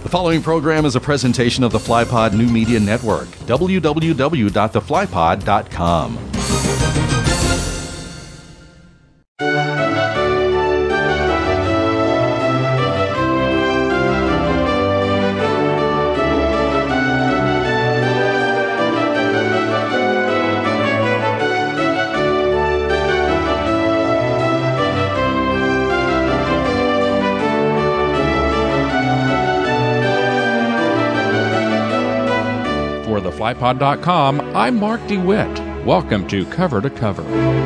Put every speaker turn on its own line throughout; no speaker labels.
The following program is a presentation of the FlyPod New Media Network, www.theflypod.com.
For theflypod.com, I'm Mark DeWitt. Welcome to Cover to Cover.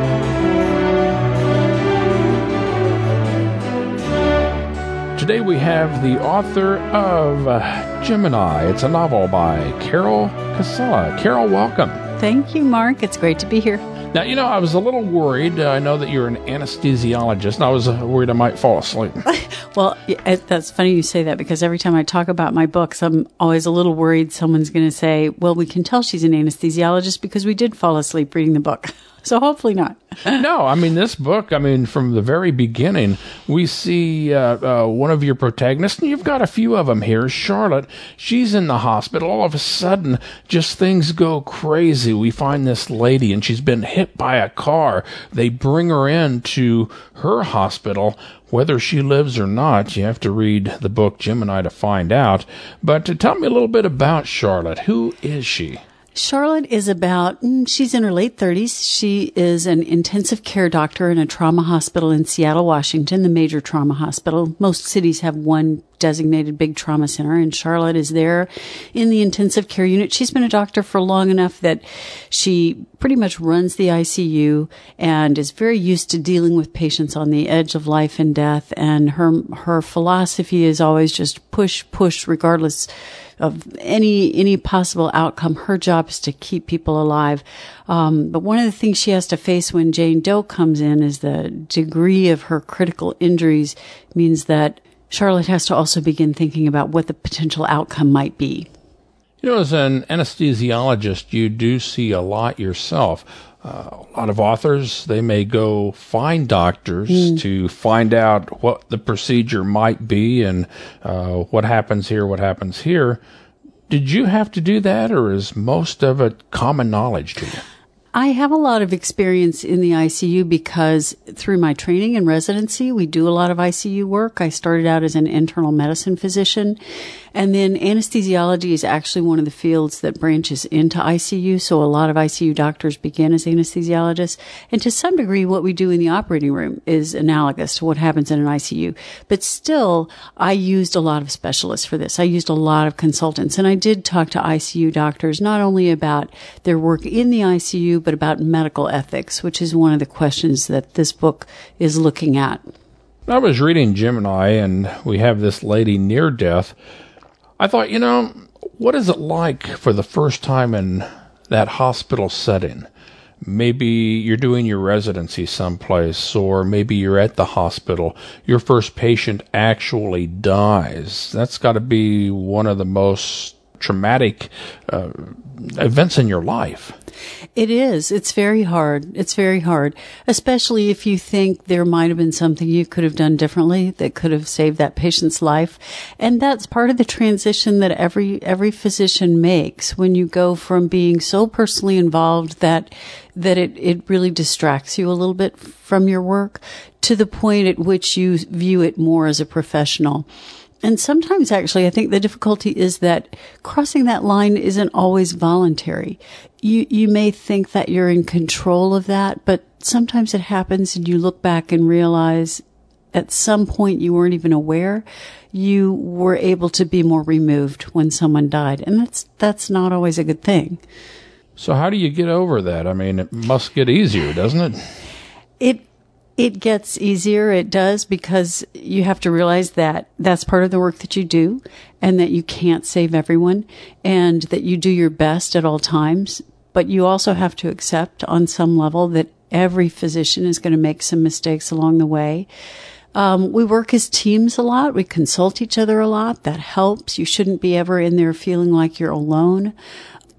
Today we have the author of Gemini. It's a novel by Carol Casella. Carol, welcome.
Thank you, Mark. It's great to be here.
Now, I was a little worried. I know that you're an anesthesiologist, and I was worried I might fall asleep.
Well, that's funny you say that, because every time I talk about my books, I'm always a little worried someone's going to say, well, we can tell she's an anesthesiologist because we did fall asleep reading the book. So hopefully not.
No, this book, from the very beginning, we see one of your protagonists, and you've got a few of them here, Charlotte. She's in the hospital. All of a sudden, just things go crazy. We find this lady, and she's been hit by a car. They bring her into her hospital. Whether she lives or not, you have to read the book Gemini to find out. But tell me a little bit about Charlotte. Who is she?
Charlotte is she's in her late 30s. She is an intensive care doctor in a trauma hospital in Seattle, Washington, the major trauma hospital. Most cities have one designated big trauma center, and Charlotte is there in the intensive care unit. She's been a doctor for long enough that she pretty much runs the ICU and is very used to dealing with patients on the edge of life and death. And her philosophy is always just push, regardless of any possible outcome. Her job is to keep people alive. But one of the things she has to face when Jane Doe comes in is the degree of her critical injuries means that Charlotte has to also begin thinking about what the potential outcome might be.
As an anesthesiologist, you do see a lot yourself. A lot of authors, they may go find doctors to find out what the procedure might be and what happens here. Did you have to do that, or is most of it common knowledge to you?
I have a lot of experience in the ICU because through my training and residency, we do a lot of ICU work. I started out as an internal medicine physician, and then anesthesiology is actually one of the fields that branches into ICU. So a lot of ICU doctors begin as anesthesiologists. And to some degree, what we do in the operating room is analogous to what happens in an ICU. But still, I used a lot of specialists for this. I used a lot of consultants, and I did talk to ICU doctors not only about their work in the ICU, but about medical ethics, which is one of the questions that this book is looking at.
I was reading Gemini, and we have this lady near death. I thought, what is it like for the first time in that hospital setting? Maybe you're doing your residency someplace, or maybe you're at the hospital. Your first patient actually dies. That's got to be one of the most traumatic events in your life.
It is. It's very hard. It's very hard, especially if you think there might have been something you could have done differently that could have saved that patient's life. And that's part of the transition that every physician makes when you go from being so personally involved that it really distracts you a little bit from your work to the point at which you view it more as a professional. And sometimes, actually, I think the difficulty is that crossing that line isn't always voluntary. You may think that you're in control of that, but sometimes it happens and you look back and realize at some point you weren't even aware. You were able to be more removed when someone died, and that's not always a good thing.
So how do you get over that? It must get easier, doesn't it?
It gets easier. It does, because you have to realize that that's part of the work that you do, and that you can't save everyone, and that you do your best at all times. But you also have to accept on some level that every physician is going to make some mistakes along the way. We work as teams a lot. We consult each other a lot. That helps. You shouldn't be ever in there feeling like you're alone.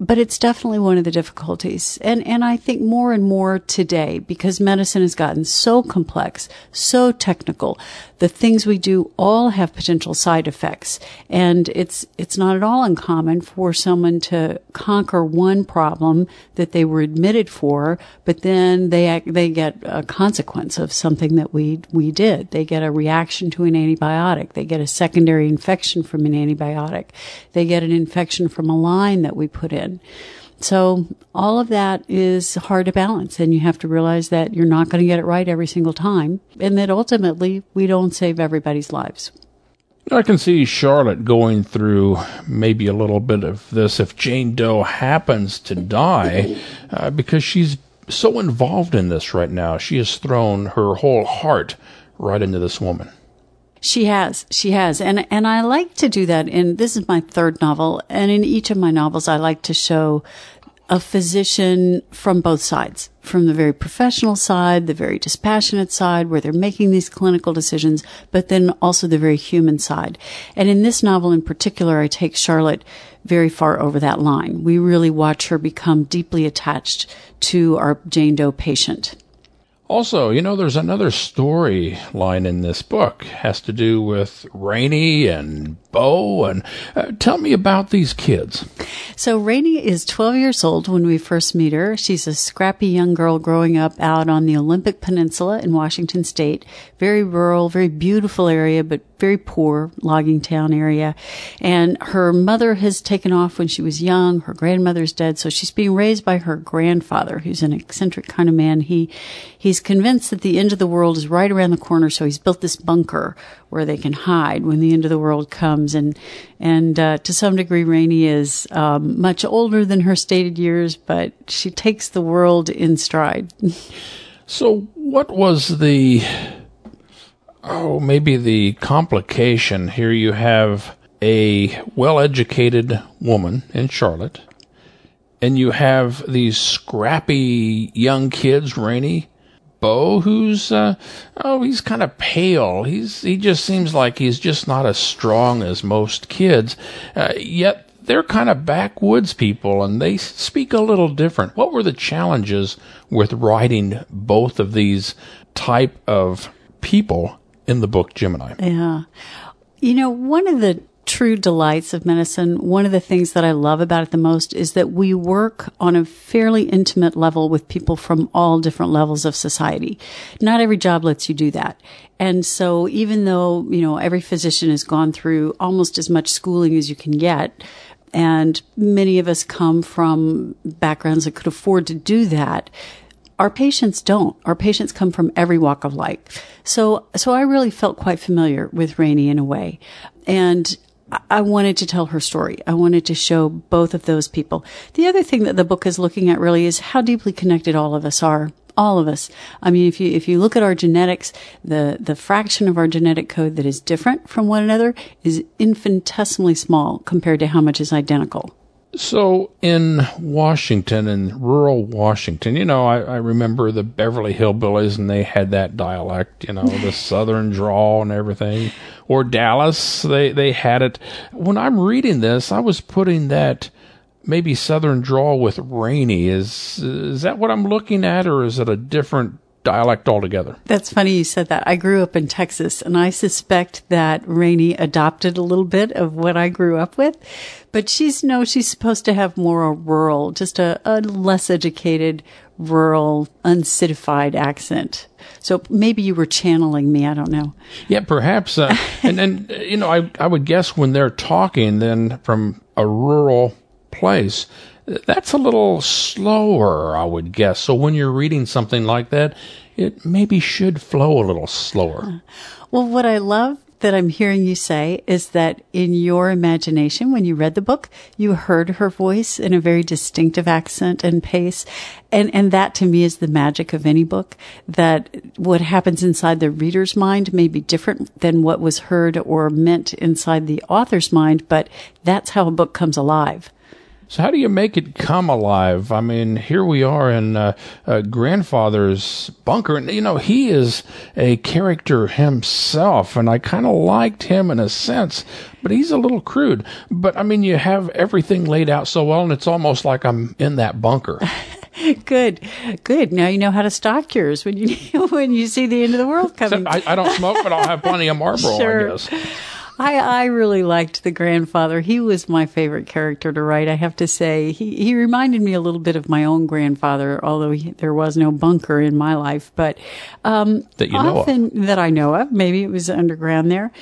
But it's definitely one of the difficulties. And I think more and more today, because medicine has gotten so complex, so technical, the things we do all have potential side effects. And it's not at all uncommon for someone to conquer one problem that they were admitted for, but then they get a consequence of something that we did. They get a reaction to an antibiotic. They get a secondary infection from an antibiotic. They get an infection from a line that we put in. So all of that is hard to balance, and you have to realize that you're not going to get it right every single time, and that ultimately we don't save everybody's lives.
I can see Charlotte going through maybe a little bit of this if Jane Doe happens to die, because she's so involved in this right now. She has thrown her whole heart right into this woman.
She has. And I like to do that. And this is my third novel. And in each of my novels, I like to show a physician from both sides, from the very professional side, the very dispassionate side, where they're making these clinical decisions, but then also the very human side. And in this novel in particular, I take Charlotte very far over that line. We really watch her become deeply attached to our Jane Doe patient.
Also, there's another storyline in this book. It has to do with Rainey and Bo. And tell me about these kids.
So Rainey is 12 years old when we first meet her. She's a scrappy young girl growing up out on the Olympic Peninsula in Washington State. Very rural, very beautiful area, but very poor logging town area. And her mother has taken off when she was young. Her grandmother's dead. So she's being raised by her grandfather, who's an eccentric kind of man. He's convinced that the end of the world is right around the corner. So he's built this bunker where they can hide when the end of the world comes. And to some degree, Rainey is much older than her stated years, but she takes the world in stride.
So what was maybe the complication? Here you have a well-educated woman in Charlotte, and you have these scrappy young kids, Rainey, Bo, who's he's kind of pale. He just seems like he's just not as strong as most kids. Yet they're kind of backwoods people, and they speak a little different. What were the challenges with writing both of these type of people in the book Gemini?
Yeah. One of the true delights of medicine, one of the things that I love about it the most is that we work on a fairly intimate level with people from all different levels of society. Not every job lets you do that. And so even though, every physician has gone through almost as much schooling as you can get, and many of us come from backgrounds that could afford to do that, our patients don't. Our patients come from every walk of life. So I really felt quite familiar with Rainey in a way. And I wanted to tell her story. I wanted to show both of those people. The other thing that the book is looking at really is how deeply connected all of us are. All of us. I mean, if you look at our genetics, the fraction of our genetic code that is different from one another is infinitesimally small compared to how much is identical.
So in Washington, in rural Washington, I remember the Beverly Hillbillies, and they had that dialect, the southern drawl and everything. Or Dallas, they had it. When I'm reading this, I was putting that maybe southern drawl with Rainey. Is that what I'm looking at, or is it a different dialect altogether?
That's funny you said that. I grew up in Texas, and I suspect that Rainey adopted a little bit of what I grew up with. But she's supposed to have more a rural, just a less educated, rural, uncitified accent. So maybe you were channeling me. I don't know.
Yeah, perhaps. And I would guess when they're talking then from a rural place, that's a little slower, I would guess. So when you're reading something like that, it maybe should flow a little slower.
Well, what I love that I'm hearing you say is that in your imagination, when you read the book, you heard her voice in a very distinctive accent and pace. And that to me is the magic of any book, that what happens inside the reader's mind may be different than what was heard or meant inside the author's mind, but that's how a book comes alive.
So how do you make it come alive? I mean, here we are in grandfather's bunker, and he is a character himself, and I kind of liked him in a sense, but he's a little crude. But I mean, you have everything laid out so well, and it's almost like I'm in that bunker.
Good. Now you know how to stock yours when you see the end of the world coming.
I don't smoke, but I'll have plenty of Marlboro,
Sure.
I guess.
I really liked the grandfather. He was my favorite character to write, I have to say. He reminded me a little bit of my own grandfather, although there was no bunker in my life. But that I know of. Maybe it was underground there.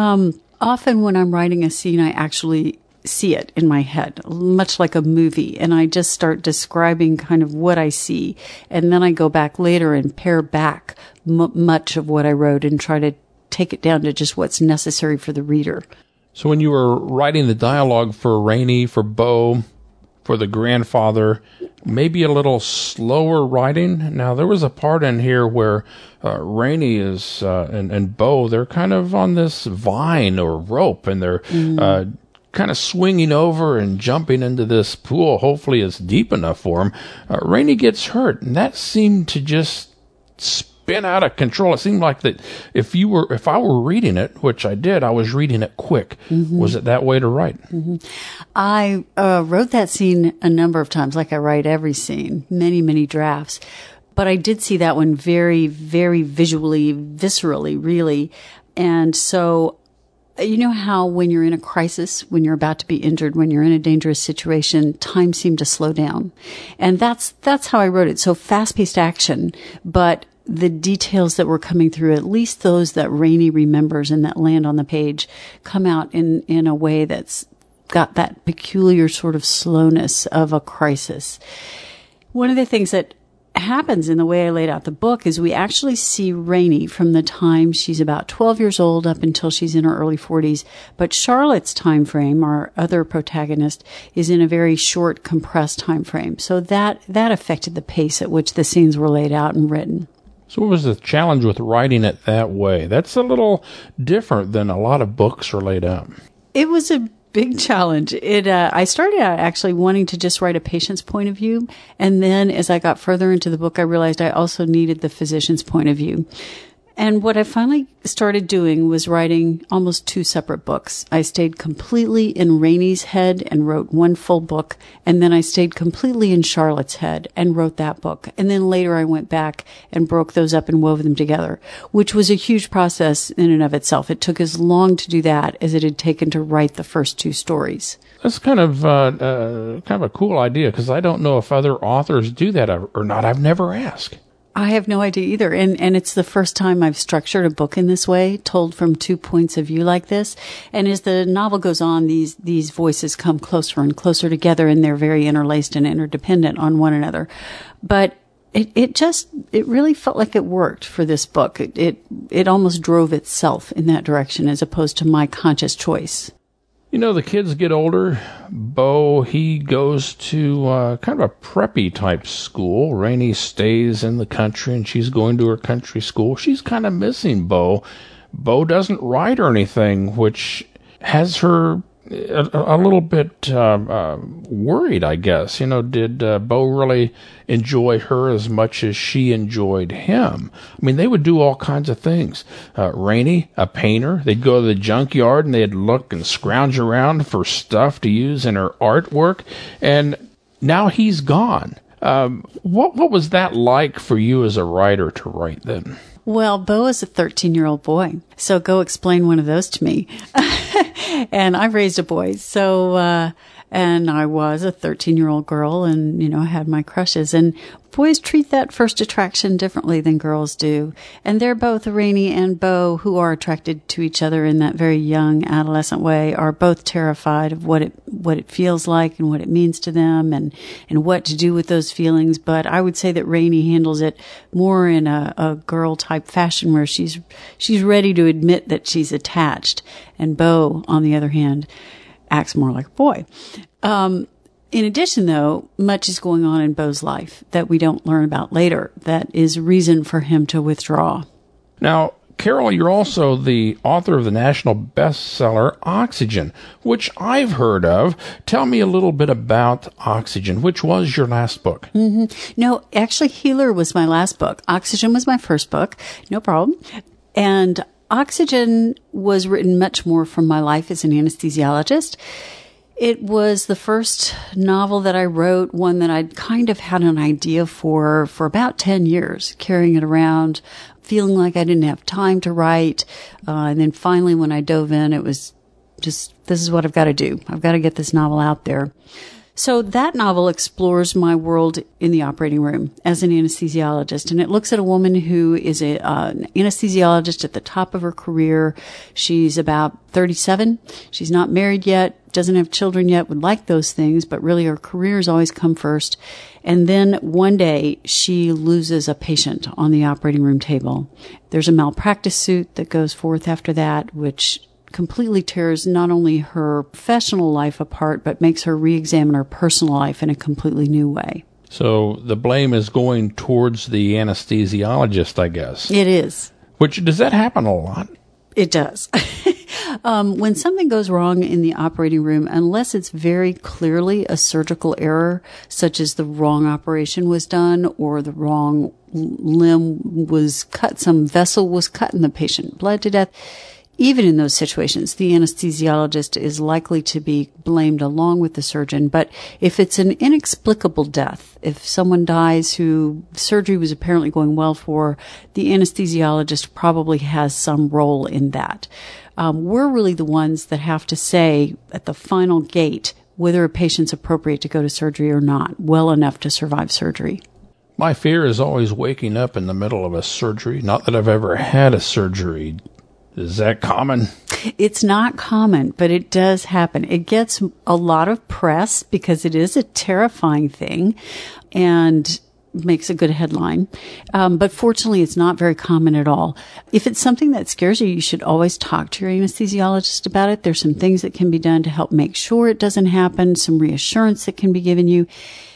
Often when I'm writing a scene, I actually see it in my head, much like a movie, and I just start describing kind of what I see. And then I go back later and pare back much of what I wrote and try to take it down to just what's necessary for the reader.
So when you were writing the dialogue for Rainey, for Bo, for the grandfather, maybe a little slower writing. Now, there was a part in here where Rainey is and Bo, they're kind of on this vine or rope, and they're kind of swinging over and jumping into this pool. Hopefully it's deep enough for him. Rainey gets hurt, and that seemed to just spin out of control. It seemed like that if I were reading it, which I did, I was reading it quick. Mm-hmm. Was it that way to write?
Mm-hmm. I wrote that scene a number of times, like I write every scene, many, many drafts. But I did see that one very, very visually, viscerally, really. And so, you know how when you're in a crisis, when you're about to be injured, when you're in a dangerous situation, time seemed to slow down. And that's how I wrote it. So fast-paced action, but the details that were coming through, at least those that Rainey remembers and that land on the page, come out in a way that's got that peculiar sort of slowness of a crisis. One of the things that happens in the way I laid out the book is we actually see Rainey from the time she's about 12 years old up until she's in her early 40s. But Charlotte's time frame, our other protagonist, is in a very short, compressed time frame. So that affected the pace at which the scenes were laid out and written.
So what was the challenge with writing it that way? That's a little different than a lot of books are laid out.
It was a big challenge. I started out actually wanting to just write a patient's point of view. And then as I got further into the book, I realized I also needed the physician's point of view. And what I finally started doing was writing almost two separate books. I stayed completely in Rainey's head and wrote one full book. And then I stayed completely in Charlotte's head and wrote that book. And then later I went back and broke those up and wove them together, which was a huge process in and of itself. It took as long to do that as it had taken to write the first two stories.
That's kind of a cool idea, because I don't know if other authors do that or not. I've never asked.
I have no idea either. And it's the first time I've structured a book in this way, told from two points of view like this. And as the novel goes on, these voices come closer and closer together, and they're very interlaced and interdependent on one another. But it really felt like it worked for this book. It almost drove itself in that direction as opposed to my conscious choice.
You know, the kids get older. Bo, he goes to kind of a preppy type school. Rainey stays in the country, and she's going to her country school. She's kind of missing Bo. Bo doesn't write or anything, which has her a little bit worried, I guess. You know, did Bo really enjoy her as much as she enjoyed him? I mean, they would do all kinds of things. Rainey, a painter, they'd go to the junkyard and they'd look and scrounge around for stuff to use in her artwork. And now he's gone. What was that like for you as a writer to write then?
Well, Bo is a 13-year-old boy, so go explain one of those to me. And I raised a boy, so, and I was a 13-year-old girl and, you know, had my crushes. And boys treat that first attraction differently than girls do. And they're both, Rainey and Bo, who are attracted to each other in that very young adolescent way, are both terrified of what it feels like and what it means to them and what to do with those feelings. But I would say that Rainey handles it more in a girl type fashion where she's ready to admit that she's attached. And Bo, on the other hand, acts more like a boy. In addition, though, much is going on in Bo's life that we don't learn about later that is reason for him to withdraw.
Now, Carol, you're also the author of the national bestseller, Oxygen, which I've heard of. Tell me a little bit about Oxygen, which was your last book.
No, actually, Healer was my last book. Oxygen was my first book. No problem. And Oxygen was written much more from my life as an anesthesiologist. It was the first novel that I wrote, one that I'd kind of had an idea for about 10 years, carrying it around, feeling like I didn't have time to write. And then finally, when I dove in, it was just, this is what I've got to do. I've got to get this novel out there. So that novel explores my world in the operating room as an anesthesiologist, and it looks at a woman who is an anesthesiologist at the top of her career. She's about 37. She's not married yet, doesn't have children yet, would like those things, but really her career has always come first. And then one day she loses a patient on the operating room table. There's a malpractice suit that goes forth after that, which completely tears not only her professional life apart, but makes her re-examine her personal life in a completely new way.
So the blame is going towards the anesthesiologist, I guess.
It is.
Which, does that happen a lot?
It does. When something goes wrong in the operating room, unless it's very clearly a surgical error, such as the wrong operation was done or the wrong limb was cut, some vessel was cut and the patient bled to death, even in those situations, the anesthesiologist is likely to be blamed along with the surgeon. But if it's an inexplicable death, if someone dies who surgery was apparently going well for, the anesthesiologist probably has some role in that. We're really the ones that have to say at the final gate whether a patient's appropriate to go to surgery or not, well enough to survive surgery.
My fear is always waking up in the middle of a surgery. Not that I've ever had a surgery. Is that common?
It's not common, but it does happen. It gets a lot of press because it is a terrifying thing and makes a good headline. But fortunately, it's not very common at all. If it's something that scares you, you should always talk to your anesthesiologist about it. There's some things that can be done to help make sure it doesn't happen, some reassurance that can be given you.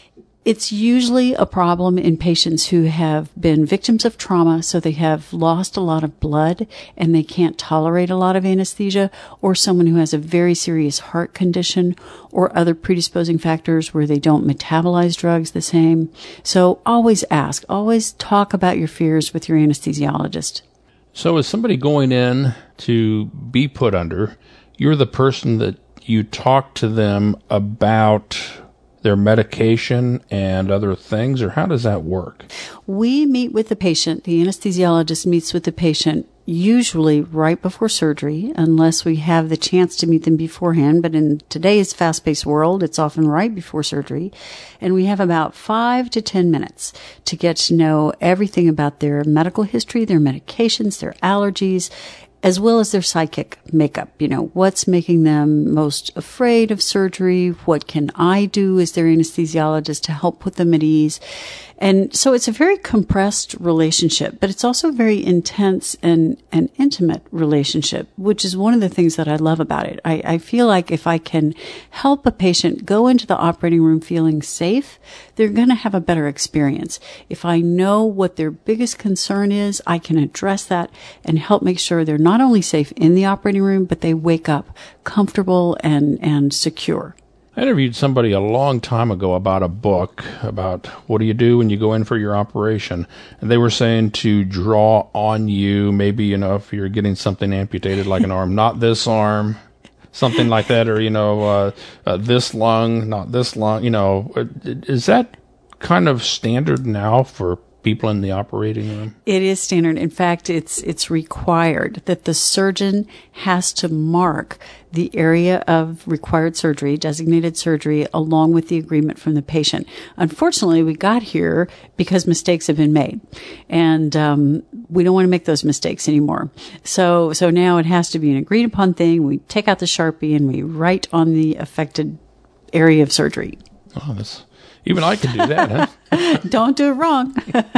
It's usually a problem in patients who have been victims of trauma, so they have lost a lot of blood and they can't tolerate a lot of anesthesia, or someone who has a very serious heart condition or other predisposing factors where they don't metabolize drugs the same. So always ask, always talk about your fears with your anesthesiologist.
So is somebody going in to be put under, you're the person that you talk to them about their medication and other things, or how does that work?
We meet with the patient. The anesthesiologist meets with the patient usually right before surgery, unless we have the chance to meet them beforehand. But in today's fast-paced world, it's often right before surgery. And we have about 5 to 10 minutes to get to know everything about their medical history, their medications, their allergies, as well as their psychic makeup. You know, what's making them most afraid of surgery? What can I do as their anesthesiologist to help put them at ease? And so it's a very compressed relationship, but it's also a very intense and intimate relationship, which is one of the things that I love about it. I feel like if I can help a patient go into the operating room feeling safe, they're going to have a better experience. If I know what their biggest concern is, I can address that and help make sure they're not only safe in the operating room, but they wake up comfortable and secure.
I interviewed somebody a long time ago about a book about what do you do when you go in for your operation. And they were saying to draw on you, maybe, you know, if you're getting something amputated like an arm, not this arm, something like that, or, you know, this lung, not this lung, you know. Is that kind of standard now for people in the operating room?
It is standard. In fact, it's required that the surgeon has to mark the area of required surgery, designated surgery, along with the agreement from the patient. Unfortunately, we got here because mistakes have been made, and we don't want to make those mistakes anymore. So now it has to be an agreed upon thing. We take out the Sharpie and we write on the affected area of surgery.
Oh, even I could do that, huh?
Don't do it wrong.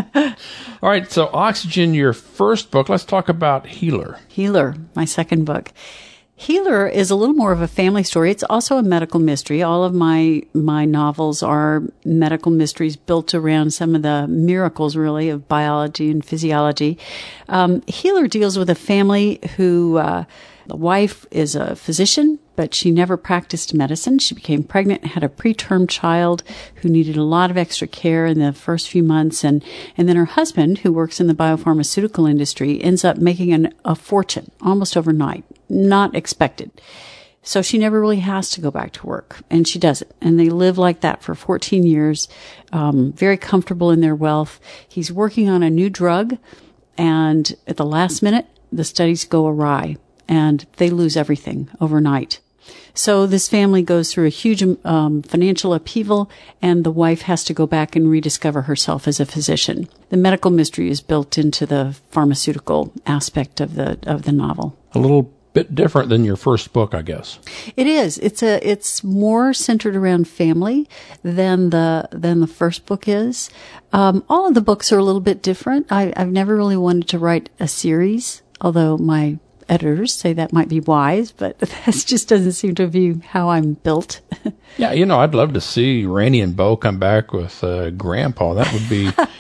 All right, so Oxygen, your first book. Let's talk about Healer.
Healer, my second book. Healer is a little more of a family story. It's also a medical mystery. All of my novels are medical mysteries built around some of the miracles, really, of biology and physiology. Healer deals with a family who the wife is a physician, but she never practiced medicine. She became pregnant, had a preterm child who needed a lot of extra care in the first few months. And then her husband, who works in the biopharmaceutical industry, ends up making a fortune almost overnight, not expected. So she never really has to go back to work, and she doesn't. And they live like that for 14 years, very comfortable in their wealth. He's working on a new drug, and at the last minute, the studies go awry, and they lose everything overnight. So this family goes through a huge financial upheaval, and the wife has to go back and rediscover herself as a physician. The medical mystery is built into the pharmaceutical aspect of the novel.
A little bit different than your first book, I guess.
It is. It's more centered around family than the first book is. All of the books are a little bit different. I've never really wanted to write a series, although my editors say that might be wise, but that just doesn't seem to be how I'm built.
Yeah, I'd love to see Rainey and Bo come back with Grandpa. That would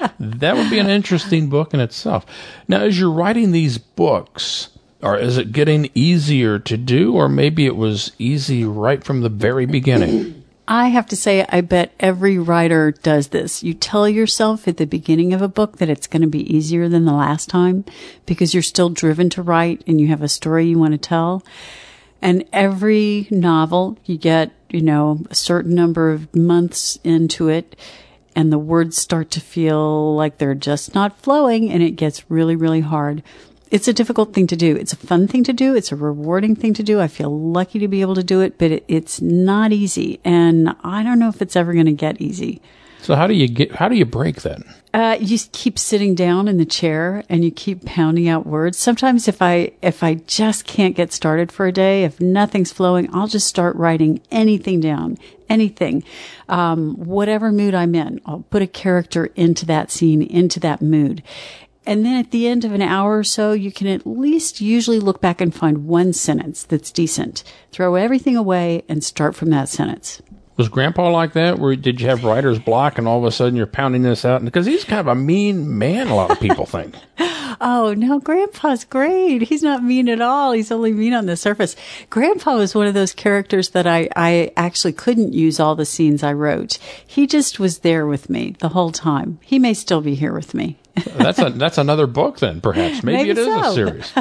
be an interesting book in itself. Now, as you're writing these books, or is it getting easier to do, or maybe it was easy right from the very beginning?
I have to say, I bet every writer does this. You tell yourself at the beginning of a book that it's going to be easier than the last time because you're still driven to write and you have a story you want to tell. And every novel, you get, a certain number of months into it, and the words start to feel like they're just not flowing, and it gets really, really hard. It's a difficult thing to do. It's a fun thing to do. It's a rewarding thing to do. I feel lucky to be able to do it, but it's not easy. And I don't know if it's ever going to get easy.
So how do you break that?
You keep sitting down in the chair and you keep pounding out words. Sometimes if I just can't get started for a day, if nothing's flowing, I'll just start writing anything down, anything. Whatever mood I'm in, I'll put a character into that scene, into that mood. And then at the end of an hour or so, you can at least usually look back and find one sentence that's decent. Throw everything away and start from that sentence.
Was Grandpa like that? Did you have writer's block and all of a sudden you're pounding this out? Because he's kind of a mean man, a lot of people think.
Oh, no, Grandpa's great. He's not mean at all. He's only mean on the surface. Grandpa was one of those characters that I actually couldn't use all the scenes I wrote. He just was there with me the whole time. He may still be here with me.
That's another book then, perhaps. Maybe it is a series.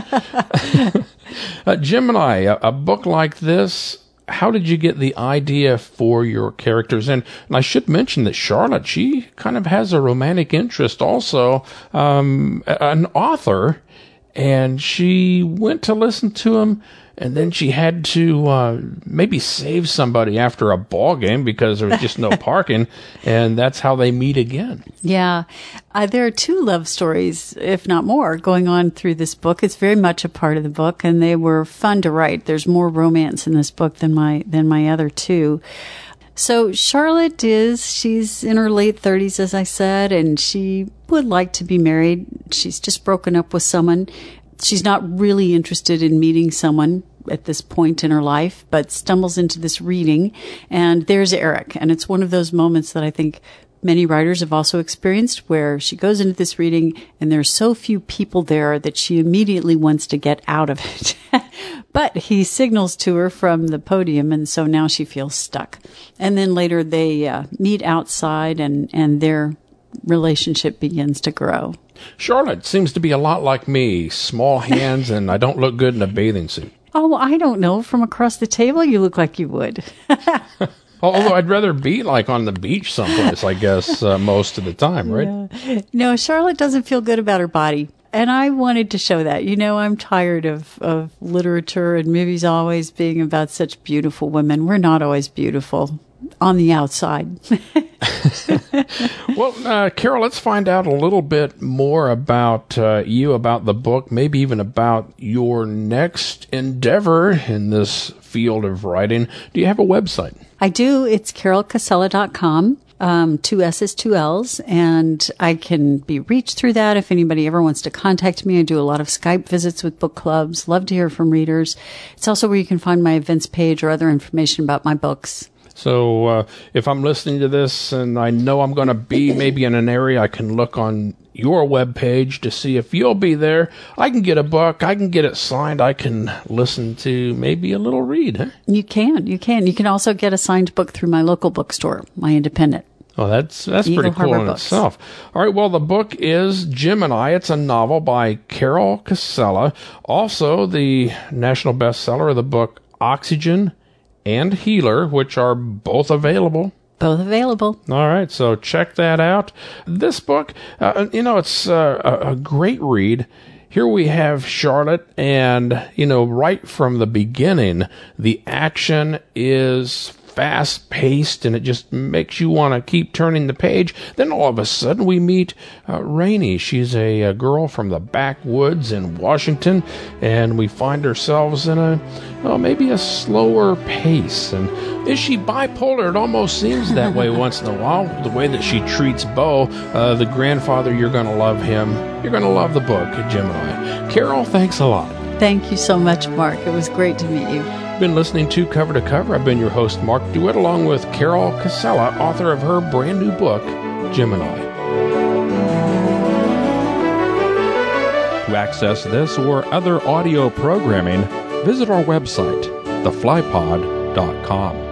Gemini, a book like this, how did you get the idea for your characters? And I should mention that Charlotte, she kind of has a romantic interest also, an author, and she went to listen to him, and then she had to maybe save somebody after a ball game because there was just no parking, and that's how they meet again.
Yeah. There are two love stories, if not more, going on through this book. It's very much a part of the book, and they were fun to write. There's more romance in this book than my other two. So Charlotte she's in her late 30s, as I said, and she would like to be married. She's just broken up with someone. She's not really interested in meeting someone at this point in her life, but stumbles into this reading, and there's Eric. And it's one of those moments that I think many writers have also experienced, where she goes into this reading and there's so few people there that she immediately wants to get out of it. But he signals to her from the podium, and so now she feels stuck. And then later they meet outside, and their relationship begins to grow.
Charlotte seems to be a lot like me, small hands, and I don't look good in a bathing suit.
Oh, I don't know. From across the table, you look like you would.
Although I'd rather be like on the beach someplace, I guess, most of the time, right?
Yeah. No, Charlotte doesn't feel good about her body. And I wanted to show that. I'm tired of literature and movies always being about such beautiful women. We're not always beautiful on the outside.
Well, Carol, let's find out a little bit more about you, about the book, maybe even about your next endeavor in this field of writing. Do you have a website?
I do. It's carolcasella.com. 2 S's, 2 L's, and I can be reached through that if anybody ever wants to contact me. I do a lot of Skype visits with book clubs. Love to hear from readers. It's also where you can find my events page or other information about my books.
So if I'm listening to this and I know I'm going to be maybe in an area, I can look on your webpage to see if you'll be there. I can get a book. I can get it signed. I can listen to maybe a little read. Huh?
You can. You can also get a signed book through my local bookstore, my independent.
Oh, that's pretty cool
Harbor
in
Books.
itself. All right, well, the book is Gemini. It's a novel by Carol Casella. Also, the national bestseller of the book, Oxygen and Healer, which are both available.
Both available.
All right, so check that out. This book, it's a great read. Here we have Charlotte, and, right from the beginning, the action is fast-paced, and it just makes you want to keep turning the page. Then all of a sudden, we meet Rainey. She's a girl from the backwoods in Washington, and we find ourselves in maybe a slower pace. And is she bipolar? It almost seems that way once in a while, the way that she treats Bo, the grandfather. You're going to love him. You're going to love the book, Gemini. Carol, thanks a lot.
Thank you so much, Mark. It was great to meet you.
Been listening to Cover to Cover. I've been your host, Mark DeWitt, along with Carol Casella, author of her brand new book, Gemini.
To access this or other audio programming, visit our website, theflypod.com.